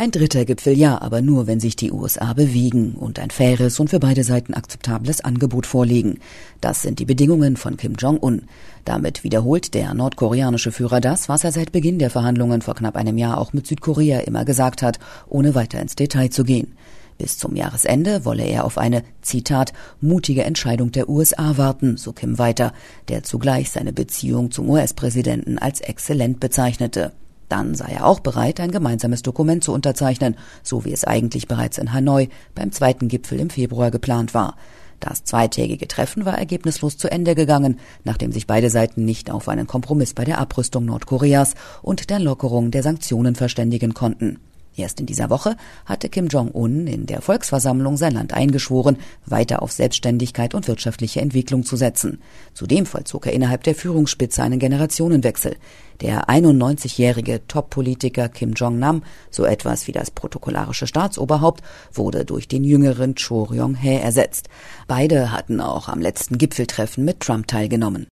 Ein dritter Gipfel ja, aber nur, wenn sich die USA bewegen und ein faires und für beide Seiten akzeptables Angebot vorlegen. Das sind die Bedingungen von Kim Jong-un. Damit wiederholt der nordkoreanische Führer das, was er seit Beginn der Verhandlungen vor knapp einem Jahr auch mit Südkorea immer gesagt hat, ohne weiter ins Detail zu gehen. Bis zum Jahresende wolle er auf eine, Zitat, mutige Entscheidung der USA warten, so Kim weiter, der zugleich seine Beziehung zum US-Präsidenten als exzellent bezeichnete. Dann sei er auch bereit, ein gemeinsames Dokument zu unterzeichnen, so wie es eigentlich bereits in Hanoi beim zweiten Gipfel im Februar geplant war. Das zweitägige Treffen war ergebnislos zu Ende gegangen, nachdem sich beide Seiten nicht auf einen Kompromiss bei der Abrüstung Nordkoreas und der Lockerung der Sanktionen verständigen konnten. Erst in dieser Woche hatte Kim Jong-un in der Volksversammlung sein Land eingeschworen, weiter auf Selbstständigkeit und wirtschaftliche Entwicklung zu setzen. Zudem vollzog er innerhalb der Führungsspitze einen Generationenwechsel. Der 91-jährige Top-Politiker Kim Jong-nam, so etwas wie das protokollarische Staatsoberhaupt, wurde durch den jüngeren Cho Ryong-hae ersetzt. Beide hatten auch am letzten Gipfeltreffen mit Trump teilgenommen.